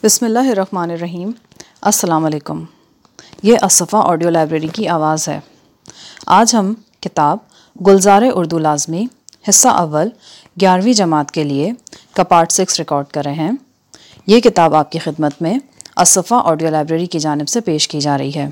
بسم اللہ الرحمن الرحیم۔ السلام علیکم۔ یہ الصفا آڈیو لائبریری کی آواز ہے۔ آج ہم کتاب گلزار اردو لازمی حصہ اول 11ویں جماعت کے لیے کا پارٹ 6 ریکارڈ کر رہے ہیں۔ یہ کتاب آپ کی خدمت میں الصفا آڈیو لائبریری کی جانب سے پیش کی جا رہی ہے۔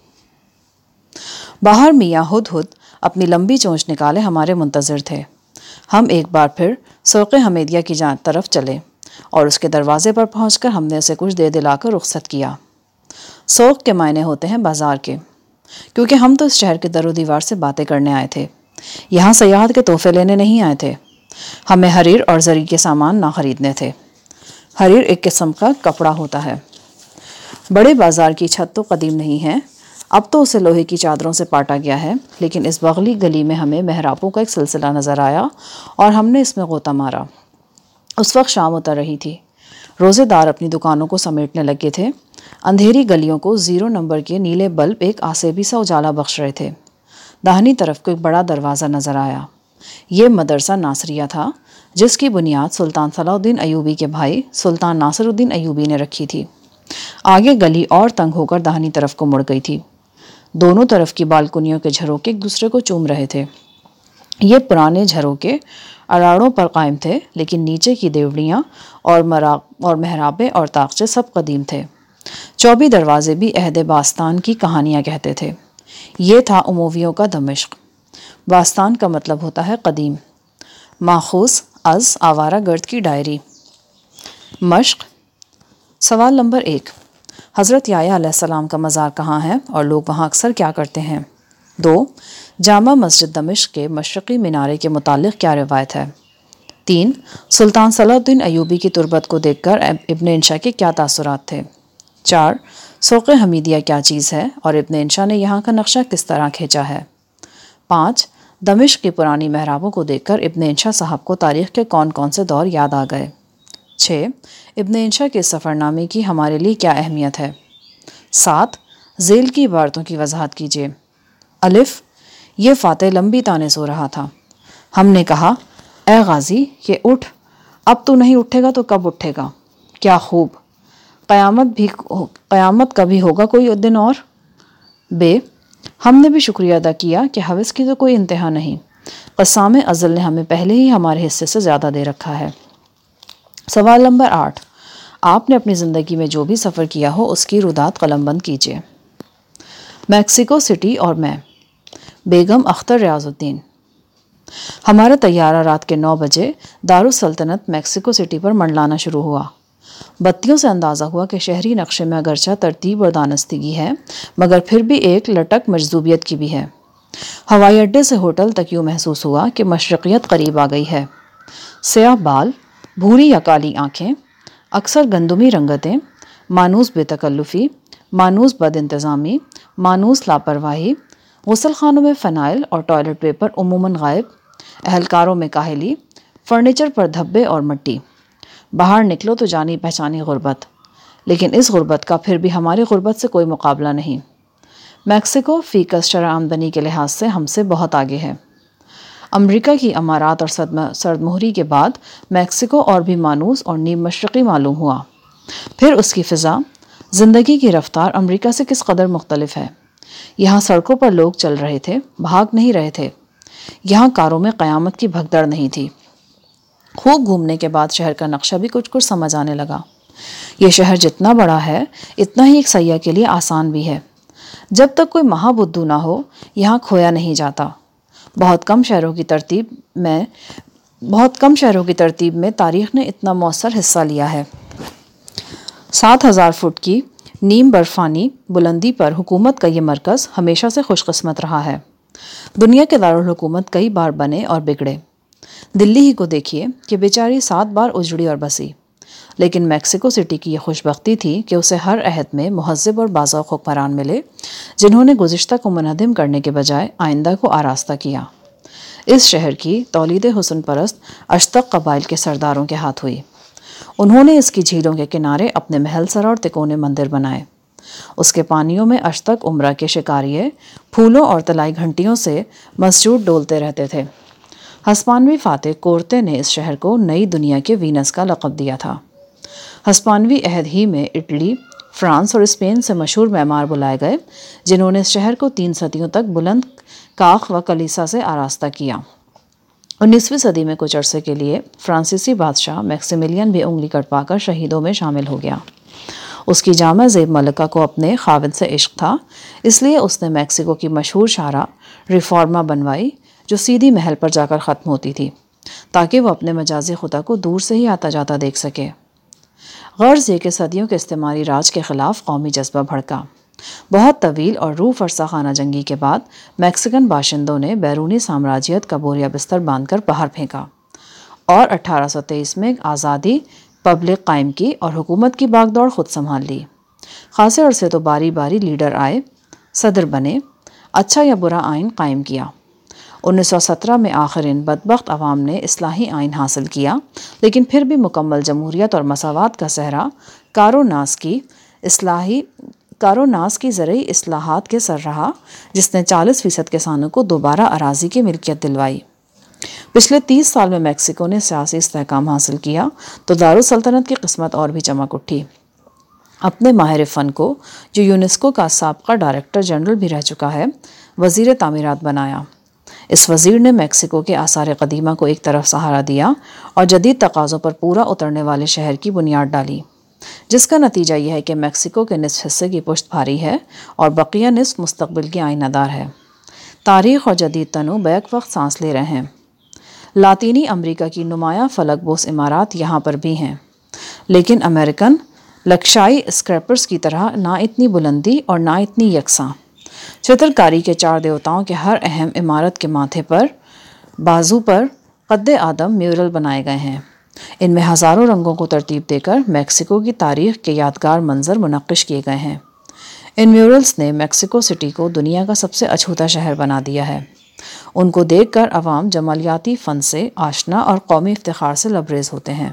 باہر میاں ہدہد اپنی لمبی چونچ نکالے ہمارے منتظر تھے۔ ہم ایک بار پھر سوق حمیدیہ کی طرف چلے اور اس کے دروازے پر پہنچ کر ہم نے اسے کچھ دے دلا کر رخصت کیا۔ سوق کے معنی ہوتے ہیں بازار کے، کیونکہ ہم تو اس شہر کے در و دیوار سے باتیں کرنے آئے تھے، یہاں سیاحت کے تحفے لینے نہیں آئے تھے۔ ہمیں حریر اور زری کے سامان نہ خریدنے تھے۔ حریر ایک قسم کا کپڑا ہوتا ہے۔ بڑے بازار کی چھت تو قدیم نہیں ہے، اب تو اسے لوہے کی چادروں سے پاٹا گیا ہے، لیکن اس بغلی گلی میں ہمیں محرابوں کا ایک سلسلہ نظر آیا اور ہم نے اس میں غوطہ مارا۔ اس وقت شام اتر رہی تھی۔ روزے دار اپنی دکانوں کو سمیٹنے لگے تھے۔ اندھیری گلیوں کو 0 نمبر کے نیلے بلب ایک آسیبی سا اجالا بخش رہے تھے۔ داہنی طرف کو ایک بڑا دروازہ نظر آیا۔ یہ مدرسہ ناصریہ تھا، جس کی بنیاد سلطان صلاح الدین ایوبی کے بھائی سلطان ناصر الدین ایوبی نے رکھی تھی۔ آگے گلی اور تنگ ہو کر داہنی طرف کو مڑ گئی تھی۔ دونوں طرف کی بالکنیوں کے جھروکے ایک دوسرے کو چوم رہے تھے۔ یہ پرانے جھروکے اڑاڑوں پر قائم تھے، لیکن نیچے کی دیوڑیاں اور محرابیں اور طاقچے سب قدیم تھے۔ چوبی دروازے بھی عہد باستان کی کہانیاں کہتے تھے۔ یہ تھا امویوں کا دمشق۔ باستان کا مطلب ہوتا ہے قدیم۔ ماخوذ از آوارہ گرد کی ڈائری۔ مشق۔ سوال نمبر 1، حضرت یحییٰ علیہ السلام کا مزار کہاں ہے اور لوگ وہاں اکثر کیا کرتے ہیں؟ 2، جامع مسجد دمشق کے مشرقی مینارے کے متعلق کیا روایت ہے؟ 3، سلطان صلاح الدین ایوبی کی تربت کو دیکھ کر ابن انشا کے کیا تاثرات تھے؟ 4، سوق حمیدیہ کیا چیز ہے اور ابن انشا نے یہاں کا نقشہ کس طرح کھینچا ہے؟ 5، دمشق کی پرانی محرابوں کو دیکھ کر ابن انشا صاحب کو تاریخ کے کون کون سے دور یاد آ گئے؟ 6، ابن انشا کے سفر نامے کی ہمارے لیے کیا اہمیت ہے؟ 7، ذیل کی عبارتوں کی وضاحت کیجیے۔ الف، یہ فاتح لمبی تانے سو رہا تھا۔ ہم نے کہا، اے غازی یہ اٹھ، اب تو نہیں اٹھے گا تو کب اٹھے گا؟ کیا خوب، قیامت کبھی ہوگا کوئی دن اور؟ بے، ہم نے بھی شکریہ ادا کیا کہ ہوس کی تو کوئی انتہا نہیں، قسام ازل نے ہمیں پہلے ہی ہمارے حصے سے زیادہ دے رکھا ہے۔ سوال نمبر 8، آپ نے اپنی زندگی میں جو بھی سفر کیا ہو اس کی رودات قلم بند کیجیے۔ میکسیکو سٹی اور میں، بیگم اختر ریاض الدین۔ ہمارا طیارہ رات کے 9 بجے دارالسلطنت میکسیکو سٹی پر منڈلانا شروع ہوا۔ بتیوں سے اندازہ ہوا کہ شہری نقشے میں اگرچہ ترتیب اور دانستگی ہے، مگر پھر بھی ایک لٹک مجذوبیت کی بھی ہے۔ ہوائی اڈے سے ہوٹل تک یوں محسوس ہوا کہ مشرقیت قریب آ گئی ہے۔ سیاہ بال، بھوری یا کالی آنکھیں، اکثر گندمی رنگتیں، مانوس بے تکلفی، مانوس بد انتظامی، مانوس لاپرواہی، غسل خانوں میں فنائل اور ٹوائلٹ پیپر عموماً غائب، اہلکاروں میں کاہلی، فرنیچر پر دھبے اور مٹی۔ باہر نکلو تو جانی پہچانی غربت، لیکن اس غربت کا پھر بھی ہماری غربت سے کوئی مقابلہ نہیں۔ میکسیکو فیکس شرح آمدنی کے لحاظ سے ہم سے بہت آگے ہے۔ امریکہ کی امارات اور سرد مہری کے بعد میکسیکو اور بھی مانوس اور نیم مشرقی معلوم ہوا۔ پھر اس کی فضا، زندگی کی رفتار امریکہ سے کس قدر مختلف ہے۔ یہاں سڑکوں پر لوگ چل رہے تھے، بھاگ نہیں رہے تھے۔ یہاں کاروں میں قیامت کی بھگدڑ نہیں تھی۔ خوب گھومنے کے بعد شہر کا نقشہ بھی کچھ سمجھ آنے لگا۔ یہ شہر جتنا بڑا ہے اتنا ہی ایک سیاح کے لیے آسان بھی ہے۔ جب تک کوئی مہا بدھو نہ ہو یہاں کھویا نہیں جاتا۔ بہت کم شہروں کی ترتیب میں تاریخ نے اتنا مؤثر حصہ لیا ہے۔ 7000 فٹ کی نیم برفانی بلندی پر حکومت کا یہ مرکز ہمیشہ سے خوش قسمت رہا ہے۔ دنیا کے دارالحکومت کئی بار بنے اور بگڑے۔ دلی ہی کو دیکھیے کہ بیچاری 7 بار اجڑی اور بسی، لیکن میکسیکو سٹی کی یہ خوش بختی تھی کہ اسے ہر عہد میں مہذب اور باذوق حکمران ملے، جنہوں نے گزشتہ کو منہدم کرنے کے بجائے آئندہ کو آراستہ کیا۔ اس شہر کی تولید حسن پرست اشتق قبائل کے سرداروں کے ہاتھ ہوئی۔ انہوں نے اس کی جھیلوں کے کنارے اپنے محل سرا اور تکونے مندر بنائے۔ اس کے پانیوں میں اشتق عمرہ کے شکاریے پھولوں اور طلائی گھنٹیوں سے مسجود ڈولتے رہتے تھے۔ ہسپانوی فاتح کورتے نے اس شہر کو نئی دنیا کے وینس کا لقب دیا تھا۔ ہسپانوی عہد ہی میں اٹلی، فرانس اور اسپین سے مشہور معمار بلائے گئے جنہوں نے اس شہر کو 3 صدیوں تک بلند کاخ و کلیسا سے آراستہ کیا۔ 19ویں صدی میں کچھ عرصے کے لیے فرانسیسی بادشاہ میکسیملین بھی انگلی کٹوا کر شہیدوں میں شامل ہو گیا۔ اس کی جامع زیب ملکہ کو اپنے خاوند سے عشق تھا، اس لیے اس نے میکسیکو کی مشہور شاہراہ ریفارما بنوائی جو سیدھی محل پر جا کر ختم ہوتی تھی تاکہ وہ اپنے مجازی خدا کو دور سے ہی آتا جاتا دیکھ سکے۔ غرض یہ کہ صدیوں کے استعماری راج کے خلاف قومی جذبہ بھڑکا۔ بہت طویل اور روح فرسا خانہ جنگی کے بعد میکسیکن باشندوں نے بیرونی سامراجیت کا بوریا بستر باندھ کر باہر پھینکا اور 1823 میں آزادی پبلک قائم کی اور حکومت کی باغ دوڑ خود سنبھال لی۔ خاصے عرصے تو باری باری لیڈر آئے، صدر بنے، اچھا یا برا آئین قائم کیا۔ 1917 میں آخر ان بدبخت عوام نے اصلاحی آئین حاصل کیا، لیکن پھر بھی مکمل جمہوریت اور مساوات کا صحرا کاروناس کی زرعی اصلاحات کے سر رہا، جس نے 40% کسانوں کو دوبارہ اراضی کی ملکیت دلوائی۔ پچھلے 30 سال میں میکسیکو نے سیاسی استحکام حاصل کیا تو دارالسلطنت کی قسمت اور بھی چمک اٹھی۔ اپنے ماہر فن کو، جو یونیسکو کا سابقہ ڈائریکٹر جنرل بھی رہ چکا ہے، وزیر تعمیرات بنایا۔ اس وزیر نے میکسیکو کے آثار قدیمہ کو ایک طرف سہارا دیا اور جدید تقاضوں پر پورا اترنے والے شہر کی بنیاد ڈالی، جس کا نتیجہ یہ ہے کہ میکسیکو کے نصف حصے کی پشت بھاری ہے اور بقیہ نصف مستقبل کی آئینہ دار ہے۔ تاریخ اور جدید تنوع بیک وقت سانس لے رہے ہیں۔ لاطینی امریکہ کی نمایاں فلک بوس عمارات یہاں پر بھی ہیں، لیکن امریکن لکشائی اسکریپرز کی طرح نہ اتنی بلندی اور نہ اتنی یکساں۔ چترکاری کے 4 دیوتاؤں کے ہر اہم عمارت کے ماتھے پر بازو پر قد آدم میورل بنائے گئے ہیں۔ ان میں ہزاروں رنگوں کو ترتیب دے کر میکسیکو کی تاریخ کے یادگار منظر منقش کیے گئے ہیں۔ ان میورلز نے میکسیکو سٹی کو دنیا کا سب سے اچھوتا شہر بنا دیا ہے۔ ان کو دیکھ کر عوام جمالیاتی فن سے آشنا اور قومی افتخار سے لبریز ہوتے ہیں۔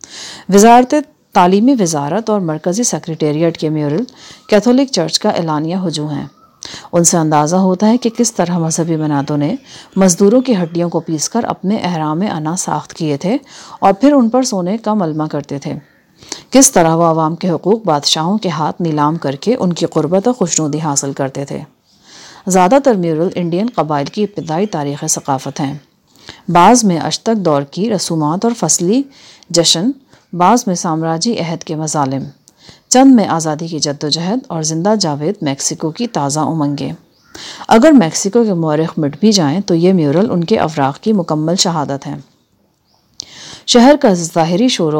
تعلیمی وزارت اور مرکزی سیکریٹریٹ کے میورل کیتھولک چرچ کا اعلانیہ ہجوم ہیں۔ ان سے اندازہ ہوتا ہے کہ کس طرح مذہبی بنادوں نے مزدوروں کی ہڈیوں کو پیس کر اپنے احرام انا ساخت کیے تھے اور پھر ان پر سونے کا ملمہ کرتے تھے۔ کس طرح وہ عوام کے حقوق بادشاہوں کے ہاتھ نیلام کر کے ان کی قربت و خوشنودی حاصل کرتے تھے۔ زیادہ تر میورل انڈین قبائل کی ابتدائی تاریخ ثقافت ہیں۔ بعض میں ازتک دور کی رسومات اور فصلی جشن، بعض میں سامراجی عہد کے مظالم، چند میں آزادی کی جدوجہد اور زندہ جاوید میکسیکو کی تازہ امنگیں۔ اگر میکسیکو کے مورخ مٹ بھی جائیں تو یہ میورل ان کے اوراق کی مکمل شہادت ہیں۔ شہر کا ظاہری شور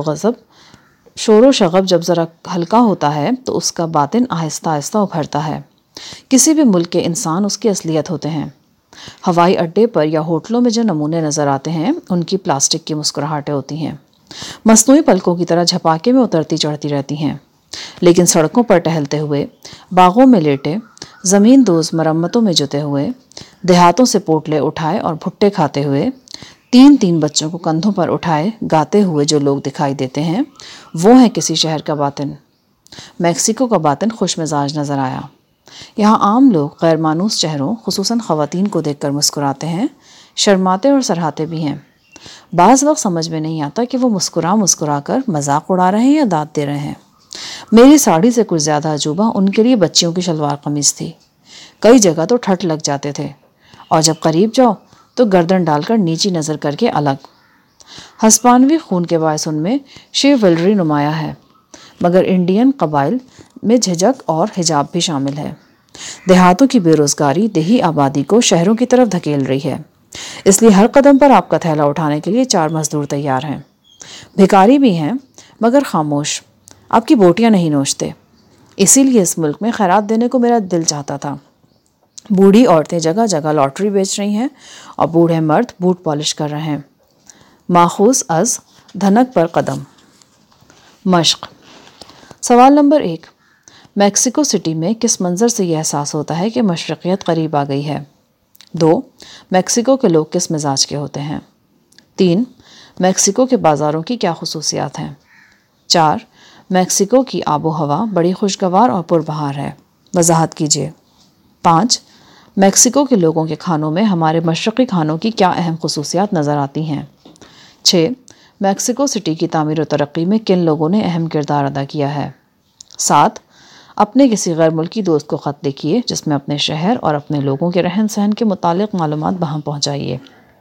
و شغب جب ذرا ہلکا ہوتا ہے تو اس کا باطن آہستہ آہستہ ابھرتا ہے۔ کسی بھی ملک کے انسان اس کی اصلیت ہوتے ہیں۔ ہوائی اڈے پر یا ہوٹلوں میں جو نمونے نظر آتے ہیں ان کی پلاسٹک کی مسکراہٹیں ہوتی ہیں، مصنوعی پلکوں کی طرح جھپاکے میں اترتی چڑھتی رہتی ہیں، لیکن سڑکوں پر ٹہلتے ہوئے، باغوں میں لیٹے، زمین دوز مرمتوں میں جتے ہوئے، دیہاتوں سے پوٹلے اٹھائے اور بھٹے کھاتے ہوئے، 3 بچوں کو کندھوں پر اٹھائے گاتے ہوئے جو لوگ دکھائی دیتے ہیں، وہ ہیں کسی شہر کا باطن۔ میکسیکو کا باطن خوش مزاج نظر آیا۔ یہاں عام لوگ غیر مانوس چہروں، خصوصاً خواتین کو دیکھ کر مسکراتے ہیں، شرماتے اور سرہاتے بھی ہیں۔ بعض وقت سمجھ میں نہیں آتا کہ وہ مسکرا کر مذاق اڑا رہے ہیں یا داد دے رہے ہیں۔ میری ساڑی سے کچھ زیادہ عجوبہ ان کے لیے بچیوں کی شلوار قمیص تھی۔ کئی جگہ تو ٹھٹ لگ جاتے تھے اور جب قریب جاؤ تو گردن ڈال کر نیچی نظر کر کے الگ۔ ہسپانوی خون کے باعث ان میں شیولری نمایاں ہے، مگر انڈین قبائل میں جھجک اور حجاب بھی شامل ہے۔ دیہاتوں کی بے روزگاری دیہی آبادی کو شہروں کی طرف دھکیل رہی ہے، اس لیے ہر قدم پر آپ کا تھیلا اٹھانے کے لیے 4 مزدور تیار ہیں۔ بھکاری بھی ہیں مگر خاموش، آپ کی بوٹیاں نہیں نوچتے۔ اسی لیے اس ملک میں خیرات دینے کو میرا دل چاہتا تھا۔ بوڑھی عورتیں جگہ جگہ لاٹری بیچ رہی ہیں اور بوڑھے مرد بوٹ پالش کر رہے ہیں۔ ماخوذ از دھنک پر قدم۔ مشق۔ سوال نمبر 1، میکسیکو سٹی میں کس منظر سے یہ احساس ہوتا ہے کہ مشرقیت قریب آ گئی ہے؟ 2، میکسیکو کے لوگ کس مزاج کے ہوتے ہیں؟ 3، میکسیکو کے بازاروں کی کیا خصوصیات ہیں؟ 4، میکسیکو کی آب و ہوا بڑی خوشگوار اور پربہار ہے، وضاحت کیجیے۔ 5، میکسیکو کے لوگوں کے کھانوں میں ہمارے مشرقی کھانوں کی کیا اہم خصوصیات نظر آتی ہیں؟ 6، میکسیکو سٹی کی تعمیر و ترقی میں کن لوگوں نے اہم کردار ادا کیا ہے؟ 7. اپنے کسی غیر ملکی دوست کو خط لکھیے جس میں اپنے شہر اور اپنے لوگوں کے رہن سہن کے متعلق معلومات بہم پہنچائیے۔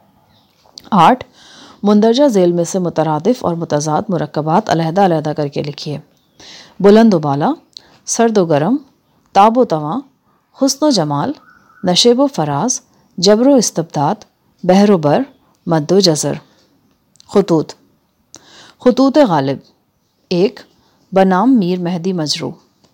8. مندرجہ ذیل میں سے مترادف اور متضاد مرکبات علیحدہ علیحدہ کر کے لکھیے۔ بلند و بالا، سرد و گرم، تاب و تواں، حسن و جمال، نشیب و فراز، جبر و استبداد، بحر و بر، مد و جزر۔ خطوط: خطوط غالب 1. بنام میر مہدی مجروح۔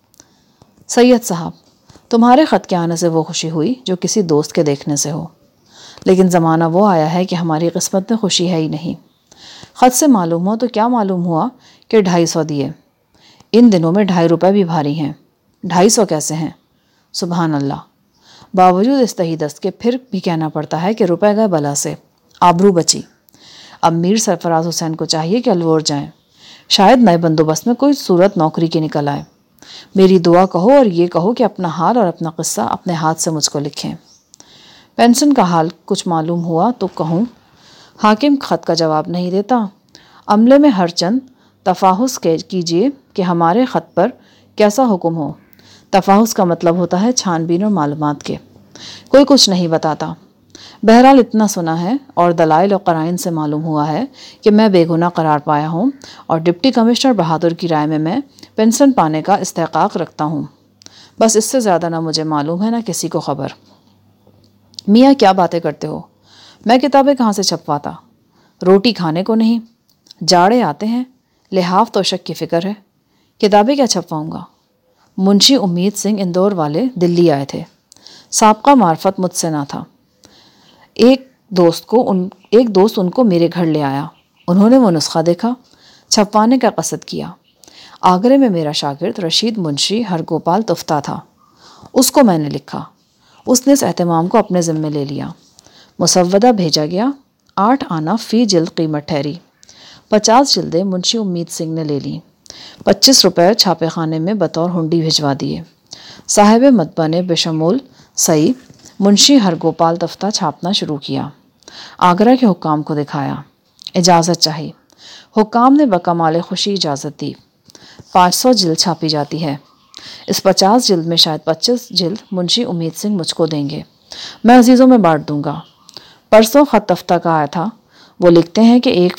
سید صاحب، تمہارے خط کے آنے سے وہ خوشی ہوئی جو کسی دوست کے دیکھنے سے ہو، لیکن زمانہ وہ آیا ہے کہ ہماری قسمت میں خوشی ہے ہی نہیں۔ خط سے معلوم ہو تو کیا معلوم ہوا کہ 250 دیے۔ ان دنوں میں 2.5 روپے بھی بھاری ہیں۔ 250 کیسے ہیں؟ سبحان اللہ! باوجود اس تہی دست کے پھر بھی کہنا پڑتا ہے کہ روپے گئے بلا سے، آبرو بچی۔ اب میر سرفراز حسین کو چاہیے کہ الور جائیں، شاید نئے بندوبست میں کوئی صورت نوکری کی نکل آئے۔ میری دعا کہو اور یہ کہو کہ اپنا حال اور اپنا قصہ اپنے ہاتھ سے مجھ کو لکھیں۔ پینشن کا حال کچھ معلوم ہوا تو کہوں۔ حاکم خط کا جواب نہیں دیتا۔ عملے میں ہر چند تفاحص کیجیے کہ ہمارے خط پر کیسا حکم ہو۔ تفاحص کا مطلب ہوتا ہے چھان بین اور معلومات کے۔ کوئی کچھ نہیں بتاتا۔ بہرحال اتنا سنا ہے اور دلائل و قرائن سے معلوم ہوا ہے کہ میں بے گناہ قرار پایا ہوں اور ڈپٹی کمشنر بہادر کی رائے میں پینشن پانے کا استحقاق رکھتا ہوں۔ بس اس سے زیادہ نہ مجھے معلوم ہے نہ کسی کو خبر۔ میاں کیا باتیں کرتے ہو؟ میں کتابیں کہاں سے چھپواتا؟ روٹی کھانے کو نہیں، جاڑے آتے ہیں، لحاف تو شک کی فکر ہے، کتابیں کیا چھپواؤں گا؟ منشی امید سنگھ اندور والے دلی آئے تھے، سابقہ معرفت مجھ سے نہ تھا۔ ایک دوست ان کو میرے گھر لے آیا، انہوں نے وہ نسخہ دیکھا، چھپوانے کا قصد کیا۔ آگرے میں میرا شاگرد رشید منشی ہرگوپال تفتہ تھا، اس کو میں نے لکھا، اس نے اس اہتمام کو اپنے ذمے لے لیا۔ مسودہ بھیجا گیا، 8 آنا فی جلد قیمت ٹھہری۔ 50 جلدیں منشی امید سنگھ نے لے لیں، 25 روپے چھاپے خانے میں بطور ہنڈی بھجوا دیے۔ صاحب مطبع نے بشمول سعی منشی ہرگوپال تفتہ چھاپنا شروع کیا۔ آگرہ کے حکام کو دکھایا، اجازت چاہی۔ حکام نے بکمال خوشی اجازت دی۔ 500 جلد چھاپی جاتی ہے۔ اس 50 جلد میں شاید 25 جلد منشی امید سنگھ مجھ کو دیں گے، میں عزیزوں میں بانٹ دوں گا۔ پرسوں خط تفتہ کا آیا تھا، وہ لکھتے ہیں کہ ایک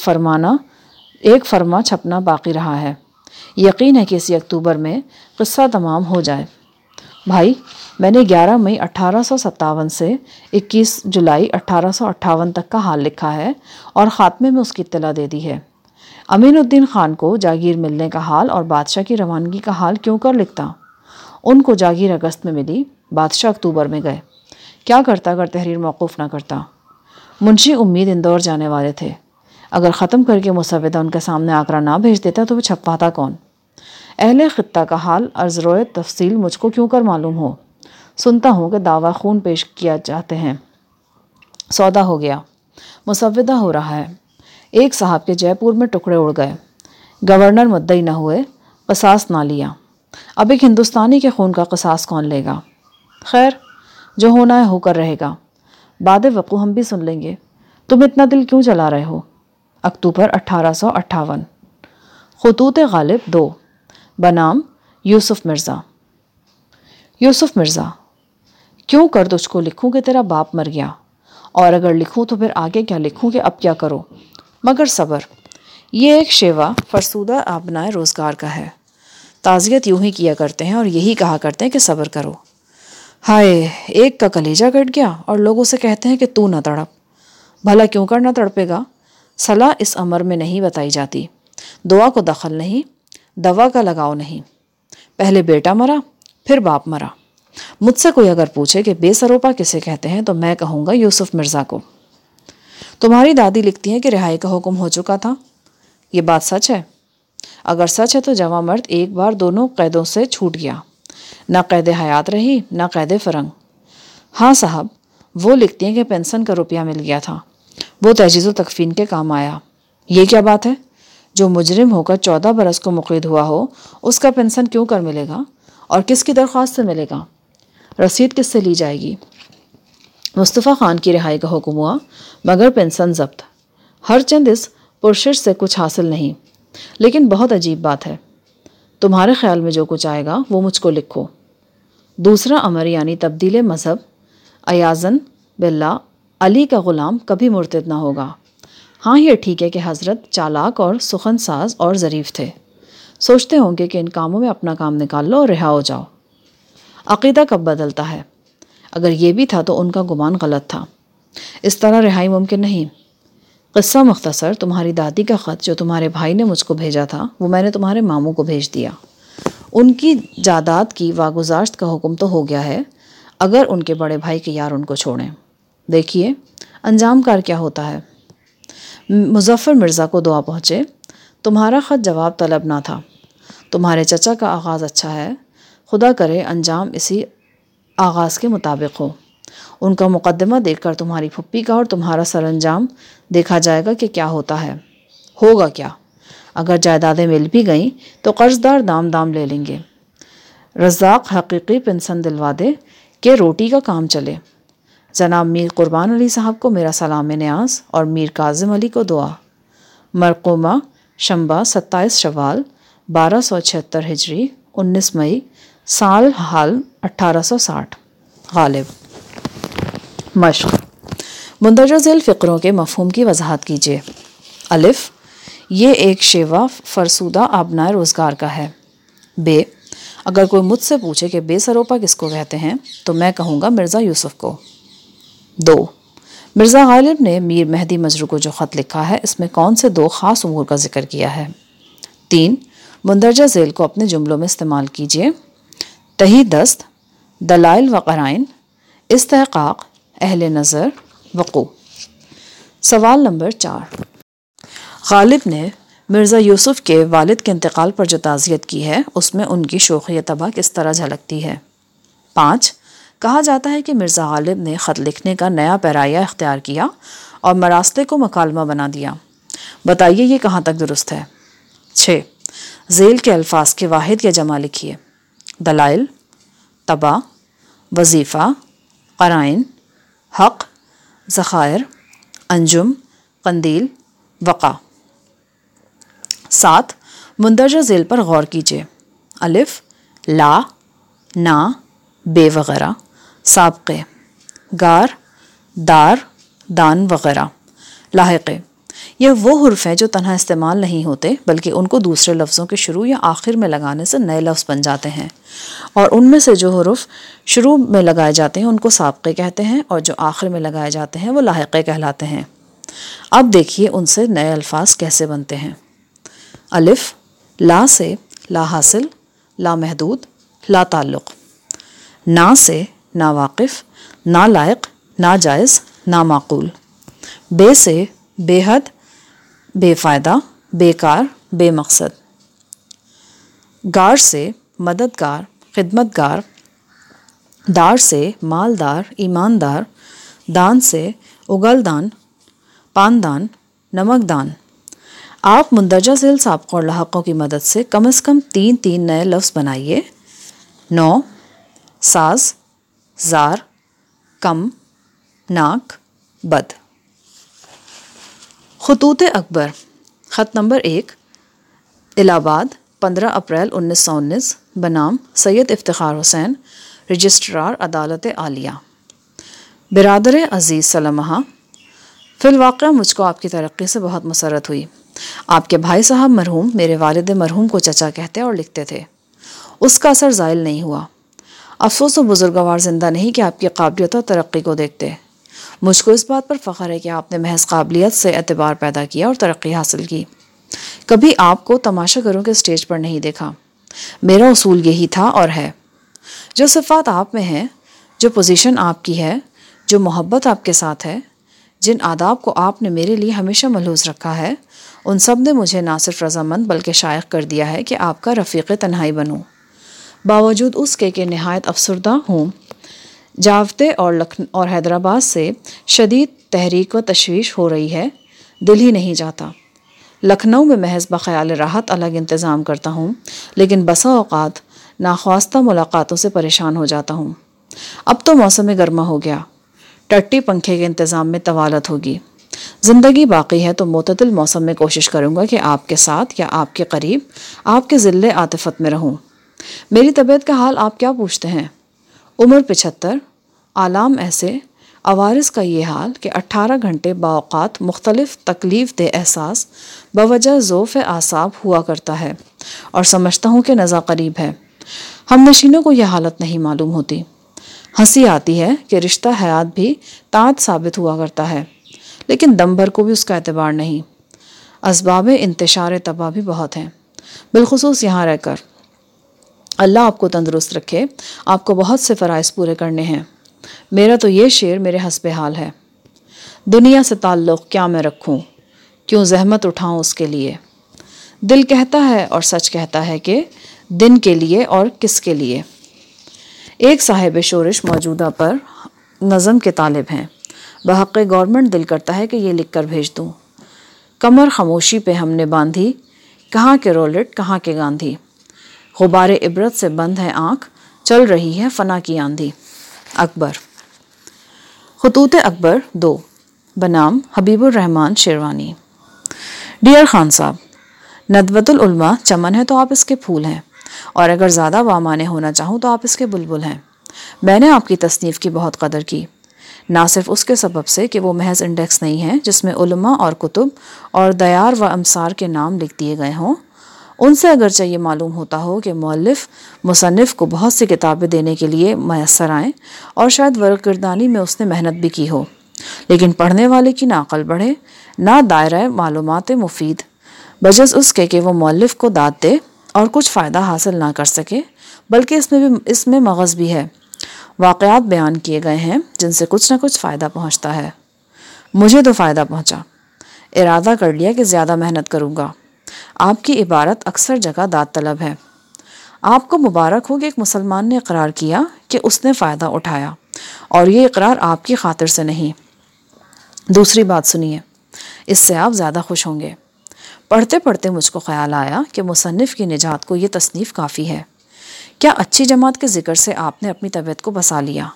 فرما چھپنا باقی رہا ہے، یقین ہے کہ اسی اکتوبر میں قصہ تمام ہو جائے۔ بھائی، میں نے 11 مئی 1857 سے 21 جولائی 1858 تک کا حال لکھا ہے اور خاتمے میں اس کی اطلاع دے دی ہے۔ امین الدین خان کو جاگیر ملنے کا حال اور بادشاہ کی روانگی کا حال کیوں کر لکھتا؟ ان کو جاگیر اگست میں ملی، بادشاہ اکتوبر میں گئے، کیا کرتا اگر تحریر موقوف نہ کرتا؟ منشی امید اندور جانے والے تھے، اگر ختم کر کے مسودہ ان کے سامنے آگرہ نہ بھیج دیتا تو وہ چھپواتا کون؟ اہل خطہ کا حال ارزروئے تفصیل مجھ کو کیوں کر معلوم ہو؟ سنتا ہوں کہ دعویٰ خون پیش کیا جاتے ہیں۔ سودا ہو گیا، مسودہ ہو رہا ہے۔ ایک صاحب کے جے پور میں ٹکڑے اڑ گئے، گورنر مدعی نہ ہوئے، قصاص نہ لیا۔ اب ایک ہندوستانی کے خون کا قصاص کون لے گا؟ خیر، جو ہونا ہے ہو کر رہے گا، بعد وقوع ہم بھی سن لیں گے۔ تم اتنا دل کیوں جلا رہے ہو؟ اکتوبر 1858۔ خطوط غالب 2 بنام یوسف مرزا۔ یوسف مرزا، کیوں کر تجھ کو لکھوں کہ تیرا باپ مر گیا، اور اگر لکھوں تو پھر آگے کیا لکھوں کہ اب کیا کرو؟ مگر صبر، یہ ایک شیوا فرسودہ آبنائے روزگار کا ہے۔ تعزیت یوں ہی کیا کرتے ہیں اور یہی کہا کرتے ہیں کہ صبر کرو۔ ہائے، ایک کا کلیجہ کٹ گیا اور لوگ اسے کہتے ہیں کہ تو نہ تڑپ۔ بھلا کیوں کر نہ تڑپے گا؟ صلاح اس امر میں نہیں بتائی جاتی، دعا کو دخل نہیں، دوا کا لگاؤ نہیں۔ پہلے بیٹا مرا، پھر باپ مرا۔ مجھ سے کوئی اگر پوچھے کہ بے سروپا کسے کہتے ہیں تو میں کہوں گا یوسف مرزا کو۔ تمہاری دادی لکھتی ہیں کہ رہائی کا حکم ہو چکا تھا، یہ بات سچ ہے؟ اگر سچ ہے تو جواں مرد ایک بار دونوں قیدوں سے چھوٹ گیا، نہ قید حیات رہی نہ قید فرنگ۔ ہاں صاحب، وہ لکھتی ہیں کہ پینشن کا روپیہ مل گیا تھا، وہ تجہیز و تکفین کے کام آیا۔ یہ کیا بات ہے؟ جو مجرم ہو کر 14 برس کو مقید ہوا ہو، اس کا پینشن کیوں کر ملے گا اور کس کی درخواست سے ملے گا؟ رسید کس سے لی جائے گی؟ مصطفیٰ خان کی رہائی کا حکم ہوا مگر پینشن ضبط۔ ہر چند اس پرشش سے کچھ حاصل نہیں، لیکن بہت عجیب بات ہے، تمہارے خیال میں جو کچھ آئے گا وہ مجھ کو لکھو۔ دوسرا امر یعنی تبدیل مذہب، ایاذن باللہ علی کا غلام کبھی مرتد نہ ہوگا۔ ہاں یہ ٹھیک ہے کہ حضرت چالاک اور سخن ساز اور ظریف تھے، سوچتے ہوں گے کہ ان کاموں میں اپنا کام نکال لو اور رہا ہو جاؤ۔ عقیدہ کب بدلتا ہے؟ اگر یہ بھی تھا تو ان کا گمان غلط تھا، اس طرح رہائی ممکن نہیں۔ قصہ مختصر، تمہاری دادی کا خط جو تمہارے بھائی نے مجھ کو بھیجا تھا وہ میں نے تمہارے ماموں کو بھیج دیا۔ ان کی جائیداد کی واگزاشت کا حکم تو ہو گیا ہے، اگر ان کے بڑے بھائی کے یار ان کو چھوڑیں۔ دیکھیے انجام کار کیا ہوتا ہے۔ مظفر مرزا کو دعا پہنچے، تمہارا خط جواب طلب نہ تھا، تمہارے چچا کا آغاز اچھا ہے، خدا کرے انجام اسی آغاز کے مطابق ہو۔ ان کا مقدمہ دیکھ کر تمہاری پھپھی کا اور تمہارا سر انجام دیکھا جائے گا کہ کیا ہوتا ہے۔ ہوگا کیا؟ اگر جائیدادیں مل بھی گئیں تو قرض دار دام لے لیں گے۔ رزاق حقیقی پنسن دلوا دے کہ روٹی کا کام چلے۔ جناب میر قربان علی صاحب کو میرا سلام نیاز اور میر کاظم علی کو دعا۔ مرقومہ شنبہ 27 شوال 1276 ہجری 19 مئی سال حال 1860 غالب۔ مشق: مندرجہ ذیل فقروں کے مفہوم کی وضاحت کیجیے۔ الف، یہ ایک شیوا فرسودہ آبنائے روزگار کا ہے۔ ب، اگر کوئی مجھ سے پوچھے کہ بے سروپا کس کو کہتے ہیں تو میں کہوں گا مرزا یوسف کو۔ 2، مرزا غالب نے میر مہدی مجروح کو جو خط لکھا ہے اس میں کون سے 2 خاص امور کا ذکر کیا ہے؟ 3، مندرجہ ذیل کو اپنے جملوں میں استعمال کیجیے۔ تہی دست، دلائل و قرائن، استحقاق، اہل نظر، وقوع۔ سوال نمبر 4، غالب نے مرزا یوسف کے والد کے انتقال پر جو تعزیت کی ہے اس میں ان کی شوخ طبع کس طرح جھلکتی ہے؟ 5، کہا جاتا ہے کہ مرزا غالب نے خط لکھنے کا نیا پیرایہ اختیار کیا اور مراسلے کو مکالمہ بنا دیا، بتائیے یہ کہاں تک درست ہے؟ 6، ذیل کے الفاظ کے واحد یا جمع لکھیے۔ دلائل، طبع، وظیفہ، قرائن، حق، ذخائر، انجم، قندیل، وقع۔ 7، مندرجہ ذیل پر غور کیجیے۔ الف، لا، نا، بے وغیرہ، سابقے، گار، دار، دان وغیرہ، لاحقے۔ یہ وہ حرف ہیں جو تنہا استعمال نہیں ہوتے بلکہ ان کو دوسرے لفظوں کے شروع یا آخر میں لگانے سے نئے لفظ بن جاتے ہیں، اور ان میں سے جو حرف شروع میں لگائے جاتے ہیں ان کو سابقے کہتے ہیں اور جو آخر میں لگائے جاتے ہیں وہ لاحقے کہلاتے ہیں۔ اب دیکھیے ان سے نئے الفاظ کیسے بنتے ہیں۔ الف، لا سے لا حاصل، لا محدود، لا تعلق۔ نا سے نا واقف، نا لائق، نا جائز، نا معقول۔ بے سے بے حد، بے فائدہ، بیکار، بے مقصد۔ گار سے مددگار، خدمتگار۔ دار سے مالدار، ایماندار۔ دان سے اگلدان، پاندان، نمکدان۔ آپ مندرجہ ذیل سابقوں اور لاحقوں کی مدد سے کم از کم 3 نئے لفظ بنائیے۔ نو، ساز، زار، کم، ناک، بد۔ خطوط اکبر، خط نمبر 1، الہ آباد 15 اپریل 1919 بنام سید افتخار حسین، رجسٹرار عدالت عالیہ۔ برادر عزیز سلامہ، فی الواقع مجھ کو آپ کی ترقی سے بہت مسرت ہوئی۔ آپ کے بھائی صاحب مرحوم میرے والد مرحوم کو چچا کہتے اور لکھتے تھے، اس کا اثر زائل نہیں ہوا۔ افسوس و بزرگوار زندہ نہیں کہ آپ کی قابلیت اور ترقی کو دیکھتے۔ مجھ کو اس بات پر فخر ہے کہ آپ نے محض قابلیت سے اعتبار پیدا کیا اور ترقی حاصل کی، کبھی آپ کو تماشا گروں کے اسٹیج پر نہیں دیکھا۔ میرا اصول یہی تھا اور ہے، جو صفات آپ میں ہیں، جو پوزیشن آپ کی ہے، جو محبت آپ کے ساتھ ہے، جن آداب کو آپ نے میرے لیے ہمیشہ ملحوظ رکھا ہے، ان سب نے مجھے نہ صرف رضامند بلکہ شائق کر دیا ہے کہ آپ کا رفیق تنہائی بنوں۔ باوجود اس کے کہ نہایت افسردہ ہوں، جاوتے اور حیدرآباد سے شدید تحریک و تشویش ہو رہی ہے، دل ہی نہیں جاتا۔ لکھنؤ میں محض بخیال راحت الگ انتظام کرتا ہوں، لیکن بسا اوقات ناخواستہ ملاقاتوں سے پریشان ہو جاتا ہوں۔ اب تو موسم گرما ہو گیا، ٹٹی پنکھے کے انتظام میں طوالت ہوگی، زندگی باقی ہے تو معتدل موسم میں کوشش کروں گا کہ آپ کے ساتھ یا آپ کے قریب آپ کے ظل عاطفت میں رہوں۔ میری طبیعت کا حال آپ کیا پوچھتے ہیں؟ عمر 75، آلام ایسے، عوارض کا یہ حال کہ 18 گھنٹے باوقات مختلف تکلیف دہ احساس بوجہ ضعف اعصاب ہوا کرتا ہے، اور سمجھتا ہوں کہ نزا قریب ہے۔ ہم نشینوں کو یہ حالت نہیں معلوم ہوتی۔ ہنسی آتی ہے کہ رشتہ حیات بھی طاعت ثابت ہوا کرتا ہے، لیکن دم بھر کو بھی اس کا اعتبار نہیں۔ اسباب انتشار تباہ بھی بہت ہیں، بالخصوص یہاں رہ کر۔ اللہ آپ کو تندرست رکھے، آپ کو بہت سے فرائض پورے کرنے ہیں۔ میرا تو یہ شعر میرے حسب حال ہے۔ دنیا سے تعلق کیا میں رکھوں، کیوں زحمت اٹھاؤں اس کے لیے۔ دل کہتا ہے اور سچ کہتا ہے کہ دن کے لیے اور کس کے لیے۔ ایک صاحب شورش موجودہ پر نظم کے طالب ہیں، بحق گورنمنٹ دل کرتا ہے کہ یہ لکھ کر بھیج دوں۔ کمر خاموشی پہ ہم نے باندھی، کہاں کے رولٹ کہاں کے گاندھی۔ غبار عبرت سے بند ہے آنکھ، چل رہی ہے فنا کی آندھی۔ اکبر۔ خطوط اکبر 2 بنام حبیب الرحمن شیروانی۔ ڈیئر خان صاحب، ندوۃ العلماء چمن ہے تو آپ اس کے پھول ہیں، اور اگر زیادہ بامعنی ہونا چاہوں تو آپ اس کے بلبل ہیں۔ میں نے آپ کی تصنیف کی بہت قدر کی، نہ صرف اس کے سبب سے کہ وہ محض انڈیکس نہیں ہے جس میں علماء اور کتب اور دیار و امصار کے نام لکھ دیے گئے ہوں۔ ان سے اگرچہ یہ معلوم ہوتا ہو کہ مؤلف مصنف کو بہت سی کتابیں دینے کے لیے میسر آئیں، اور شاید ورق گردانی میں اس نے محنت بھی کی ہو، لیکن پڑھنے والے کی نہ عقل بڑھے نہ دائرہ معلومات مفید، بجز اس کے کہ وہ مؤلف کو داد دے اور کچھ فائدہ حاصل نہ کر سکے، بلکہ اس میں مغز بھی ہے۔ واقعات بیان کیے گئے ہیں جن سے کچھ نہ کچھ فائدہ پہنچتا ہے۔ مجھے تو فائدہ پہنچا، ارادہ کر لیا کہ زیادہ محنت کروں گا۔ آپ کی عبارت اکثر جگہ داد طلب ہے۔ آپ کو مبارک ہو کہ ایک مسلمان نے اقرار کیا کہ اس نے فائدہ اٹھایا، اور یہ اقرار آپ کی خاطر سے نہیں۔ دوسری بات سنیے، اس سے آپ زیادہ خوش ہوں گے۔ پڑھتے پڑھتے مجھ کو خیال آیا کہ مصنف کی نجات کو یہ تصنیف کافی ہے۔ کیا اچھی جماعت کے ذکر سے آپ نے اپنی طبیعت کو بسا لیا؟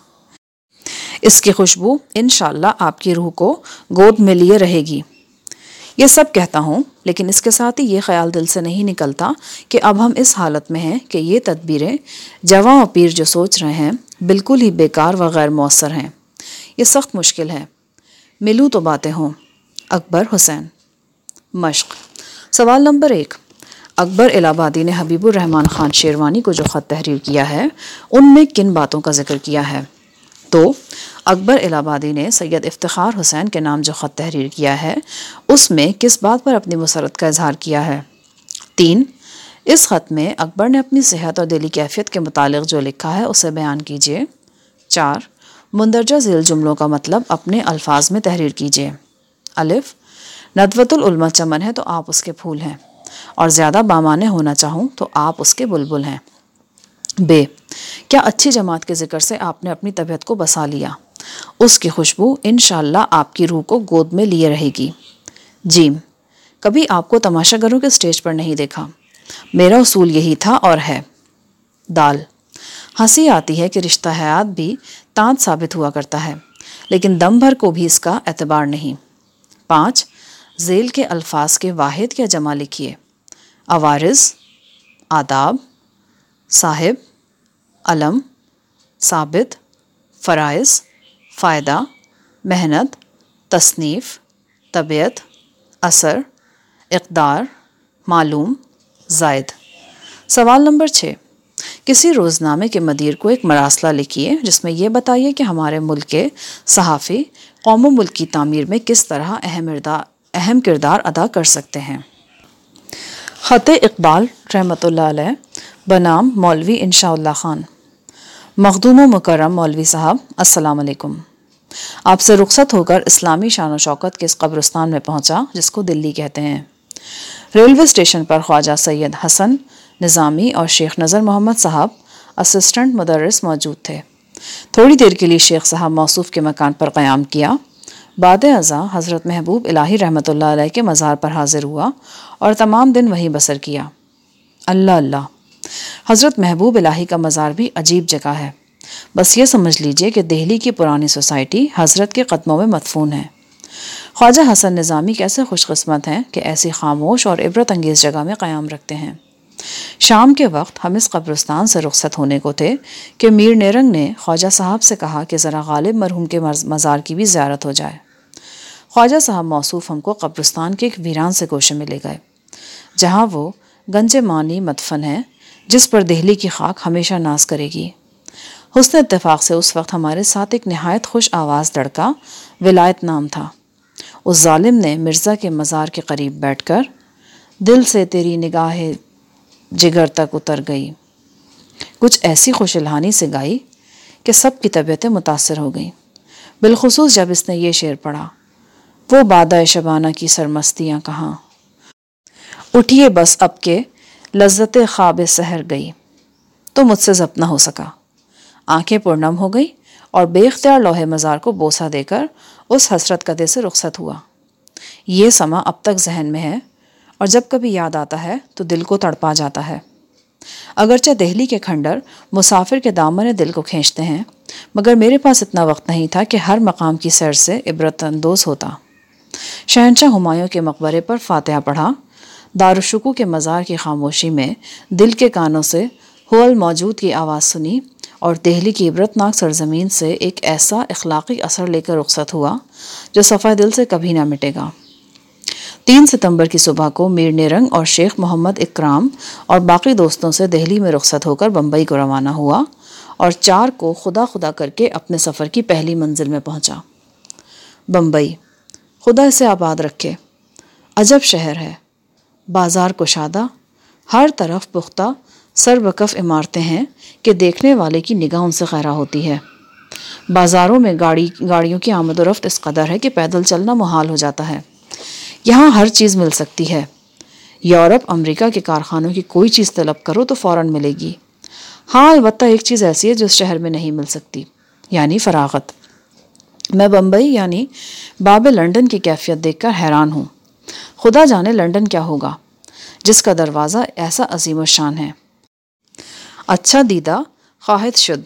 اس کی خوشبو انشاءاللہ آپ کی روح کو گود میں لیے رہے گی۔ یہ سب کہتا ہوں، لیکن اس کے ساتھ ہی یہ خیال دل سے نہیں نکلتا کہ اب ہم اس حالت میں ہیں کہ یہ تدبیریں جواں و پیر جو سوچ رہے ہیں بالکل ہی بیکار و غیر مؤثر ہیں۔ یہ سخت مشکل ہے۔ ملوں تو باتیں ہوں۔ اکبر حسین۔ مشق۔ سوال نمبر 1، اکبر الہ آبادی نے حبیب الرحمن خان شیروانی کو جو خط تحریر کیا ہے ان میں کن باتوں کا ذکر کیا ہے؟ 2، اکبر الہ آبادی نے سید افتخار حسین کے نام جو خط تحریر کیا ہے اس میں کس بات پر اپنی مسرت کا اظہار کیا ہے؟ 3، اس خط میں اکبر نے اپنی صحت اور دلی کیفیت کے متعلق جو لکھا ہے اسے بیان کیجیے۔ 4، مندرجہ ذیل جملوں کا مطلب اپنے الفاظ میں تحریر کیجیے۔ الف، ندوۃ العلماء چمن ہے تو آپ اس کے پھول ہیں، اور زیادہ بامعنی ہونا چاہوں تو آپ اس کے بلبل ہیں۔ ب، کیا اچھی جماعت کے ذکر سے آپ نے اپنی طبیعت کو بسا لیا؟ اس کی خوشبو انشاءاللہ آپ کی روح کو گود میں لیے رہے گی۔ جیم، کبھی آپ کو تماشا گروں کے سٹیج پر نہیں دیکھا۔ میرا اصول یہی تھا اور ہے۔ دال، ہنسی آتی ہے کہ رشتہ حیات بھی طاعت ثابت ہوا کرتا ہے، لیکن دم بھر کو بھی اس کا اعتبار نہیں۔ 5، ذیل کے الفاظ کے واحد یا جمع لکھیے۔ عوارض، آداب، صاحب، علم، ثابت، فرائض، فائدہ، محنت، تصنیف، طبیعت، اثر، اقدار، معلوم، زائد۔ سوال نمبر 6، کسی روزنامے کے مدیر کو ایک مراسلہ لکھیے جس میں یہ بتائیے کہ ہمارے ملک کے صحافی قوم و ملک کی تعمیر میں کس طرح اہم کردار ادا کر سکتے ہیں۔ خط اقبال رحمۃ اللہ علیہ بنام مولوی انشاء اللہ خان۔ مخدوم و مکرم مولوی صاحب، السلام علیکم۔ آپ سے رخصت ہو کر اسلامی شان و شوکت کے اس قبرستان میں پہنچا جس کو دلی کہتے ہیں۔ ریلوے اسٹیشن پر خواجہ سید حسن نظامی اور شیخ نذر محمد صاحب اسسٹنٹ مدرس موجود تھے۔ تھوڑی دیر کے لیے شیخ صاحب موصوف کے مکان پر قیام کیا۔ بعد ازاں حضرت محبوب الہی رحمۃ اللہ علیہ کے مزار پر حاضر ہوا اور تمام دن وہیں بسر کیا۔ اللہ اللہ، حضرت محبوب الہی کا مزار بھی عجیب جگہ ہے۔ بس یہ سمجھ لیجئے کہ دہلی کی پرانی سوسائٹی حضرت کے قدموں میں مدفون ہے۔ خواجہ حسن نظامی کیسے خوش قسمت ہیں کہ ایسی خاموش اور عبرت انگیز جگہ میں قیام رکھتے ہیں۔ شام کے وقت ہم اس قبرستان سے رخصت ہونے کو تھے کہ میر نیرنگ نے خواجہ صاحب سے کہا کہ ذرا غالب مرحوم کے مزار کی بھی زیارت ہو جائے۔ خواجہ صاحب موصوف ہم کو قبرستان کے ایک ویران سے گوشے میں لے گئے، جہاں وہ گنج مانی مدفن ہے، جس پر دہلی کی خاک ہمیشہ ناز کرے گی۔ حسن اتفاق سے اس وقت ہمارے ساتھ ایک نہایت خوش آواز لڑکا ولایت نام تھا۔ اس ظالم نے مرزا کے مزار کے قریب بیٹھ کر دل سے تیری نگاہ جگر تک اتر گئی کچھ ایسی خوش الہانی سے گائی کہ سب کی طبیعتیں متاثر ہو گئیں، بالخصوص جب اس نے یہ شعر پڑھا: وہ بادہ شبانہ کی سرمستیاں کہاں، اٹھیے بس اب کے لذت خواب سحر گئی۔ تو مجھ سے ضبط نہ ہو سکا، آنکھیں پرنم ہو گئی اور بے اختیار لوح مزار کو بوسہ دے کر اس حسرت کدے سے رخصت ہوا۔ یہ سما اب تک ذہن میں ہے اور جب کبھی یاد آتا ہے تو دل کو تڑپا جاتا ہے۔ اگرچہ دہلی کے کھنڈر مسافر کے دامن دل کو کھینچتے ہیں، مگر میرے پاس اتنا وقت نہیں تھا کہ ہر مقام کی سیر سے عبرت اندوز ہوتا۔ شہنشاہ ہمایوں کے مقبرے پر فاتحہ پڑھا، دارالشکوہ کے مزار کی خاموشی میں دل کے کانوں سے هو الموجود کی آواز سنی اور دہلی کی عبرت ناک سرزمین سے ایک ایسا اخلاقی اثر لے کر رخصت ہوا جو صفحہ دل سے کبھی نہ مٹے گا۔ 3 ستمبر کی صبح کو میر نیرنگ اور شیخ محمد اکرام اور باقی دوستوں سے دہلی میں رخصت ہو کر بمبئی کو روانہ ہوا اور 4 کو خدا خدا کر کے اپنے سفر کی پہلی منزل میں پہنچا۔ بمبئی، خدا اسے آباد رکھے، عجب شہر ہے، بازار کشادہ، ہر طرف پختہ سر بکف عمارتیں ہیں کہ دیکھنے والے کی نگاہ ان سے خیرہ ہوتی ہے۔ بازاروں میں گاڑیوں کی آمد و رفت اس قدر ہے کہ پیدل چلنا محال ہو جاتا ہے۔ یہاں ہر چیز مل سکتی ہے۔ یورپ، امریکہ کے کارخانوں کی کوئی چیز طلب کرو تو فوراً ملے گی۔ ہاں، البتہ ایک چیز ایسی ہے جو اس شہر میں نہیں مل سکتی، یعنی فراغت۔ میں بمبئی یعنی باب لندن کی کیفیت دیکھ کر حیران ہوں۔ خدا جانے لندن کیا ہوگا، جس کا دروازہ ایسا عظیم الشان ہے۔ اچھا دیدہ خواہد شد۔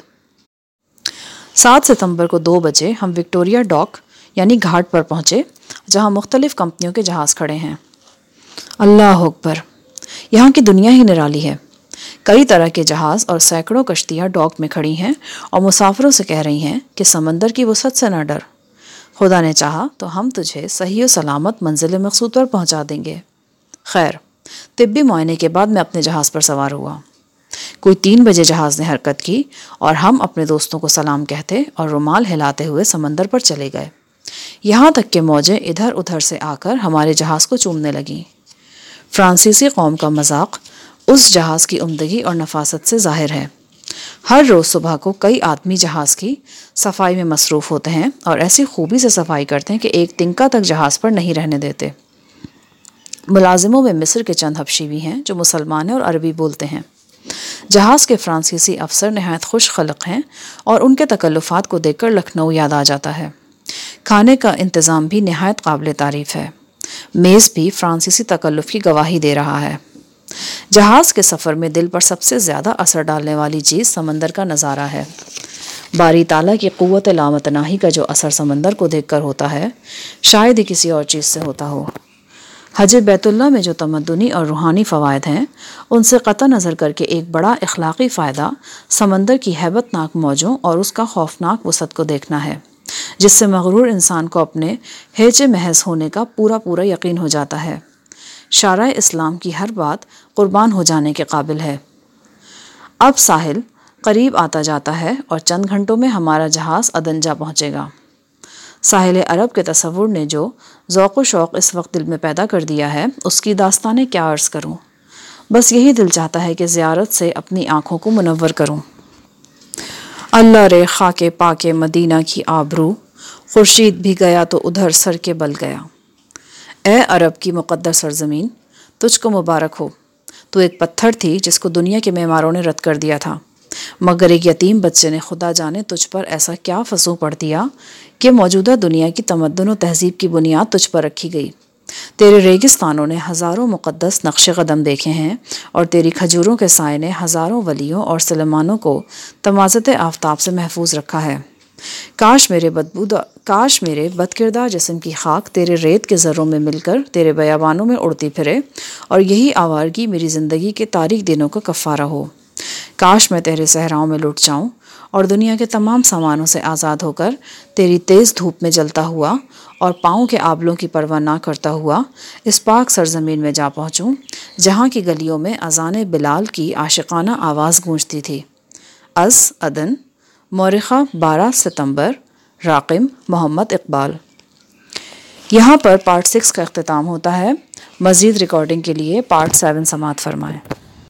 7 ستمبر کو 2 بجے ہم وکٹوریہ ڈاک یعنی گھاٹ پر پہنچے، جہاں مختلف کمپنیوں کے جہاز کھڑے ہیں۔ اللہ اکبر، یہاں کی دنیا ہی نرالی ہے۔ کئی طرح کے جہاز اور سینکڑوں کشتیاں ڈاک میں کھڑی ہیں اور مسافروں سے کہہ رہی ہیں کہ سمندر کی وسعت سے نہ ڈر، خدا نے چاہا تو ہم تجھے صحیح و سلامت منزل مقصود پر پہنچا دیں گے۔ خیر، طبی معائنے کے بعد میں اپنے جہاز پر سوار ہوا۔ کوئی 3 بجے جہاز نے حرکت کی اور ہم اپنے دوستوں کو سلام کہتے اور رومال ہلاتے ہوئے سمندر پر چلے گئے، یہاں تک کہ موجیں ادھر ادھر سے آ کر ہمارے جہاز کو چومنے لگیں۔ فرانسیسی قوم کا مذاق اس جہاز کی عمدگی اور نفاست سے ظاہر ہے۔ ہر روز صبح کو کئی آدمی جہاز کی صفائی میں مصروف ہوتے ہیں اور ایسی خوبی سے صفائی کرتے ہیں کہ ایک تنکا تک جہاز پر نہیں رہنے دیتے۔ ملازموں میں مصر کے چند حبشی بھی ہیں جو مسلمان ہیں اور عربی بولتے ہیں۔ جہاز کے فرانسیسی افسر نہایت خوش خلق ہیں اور ان کے تکلفات کو دیکھ کر لکھنؤ یاد آ جاتا ہے۔ کھانے کا انتظام بھی نہایت قابل تعریف ہے۔ میز بھی فرانسیسی تکلف کی گواہی دے رہا ہے۔ جہاز کے سفر میں دل پر سب سے زیادہ اثر ڈالنے والی چیز سمندر کا نظارہ ہے۔ باری تعالیٰ کی قوت لامتناہی کا جو اثر سمندر کو دیکھ کر ہوتا ہے، شاید ہی کسی اور چیز سے ہوتا ہو۔ حج بیت اللہ میں جو تمدنی اور روحانی فوائد ہیں، ان سے قطع نظر کر کے ایک بڑا اخلاقی فائدہ سمندر کی ہیبت ناک موجوں اور اس کا خوفناک وسعت کو دیکھنا ہے، جس سے مغرور انسان کو اپنے ہیچ محض ہونے کا پورا یقین ہو جاتا ہے۔ شارع اسلام کی ہر بات قربان ہو جانے کے قابل ہے۔ اب ساحل قریب آتا جاتا ہے اور چند گھنٹوں میں ہمارا جہاز عدن جا پہنچے گا۔ ساحل عرب کے تصور نے جو ذوق و شوق اس وقت دل میں پیدا کر دیا ہے، اس کی داستانیں کیا عرض کروں۔ بس یہی دل چاہتا ہے کہ زیارت سے اپنی آنکھوں کو منور کروں۔ اللہ رے خاک پاک مدینہ کی آبرو، خورشید بھی گیا تو ادھر سر کے بل گیا۔ اے عرب کی مقدس سرزمین، تجھ کو مبارک ہو۔ تو ایک پتھر تھی جس کو دنیا کے معماروں نے رد کر دیا تھا، مگر ایک یتیم بچے نے خدا جانے تجھ پر ایسا کیا فسوں پڑھ دیا کہ موجودہ دنیا کی تمدن و تہذیب کی بنیاد تجھ پر رکھی گئی۔ تیرے ریگستانوں نے ہزاروں مقدس نقش قدم دیکھے ہیں اور تیری کھجوروں کے سائے نے ہزاروں ولیوں اور سلیمانوں کو تمازت آفتاب سے محفوظ رکھا ہے۔ کاش میرے بدکردار جسم کی خاک تیرے ریت کے ذروں میں مل کر تیرے بیابانوں میں اڑتی پھرے اور یہی آوارگی میری زندگی کے تاریک دنوں کا کفارہ ہو۔ کاش میں تیرے صحراؤں میں لٹ جاؤں اور دنیا کے تمام سامانوں سے آزاد ہو کر تیری تیز دھوپ میں جلتا ہوا اور پاؤں کے آبلوں کی پرواہ نہ کرتا ہوا اس پاک سرزمین میں جا پہنچوں جہاں کی گلیوں میں اذان بلال کی عاشقانہ آواز گونجتی تھی۔ از عدن، مورخہ 12 ستمبر، راقم محمد اقبال۔ یہاں پر پارٹ 6 کا اختتام ہوتا ہے۔ مزید ریکارڈنگ کے لیے پارٹ 7 سماعت فرمائیں۔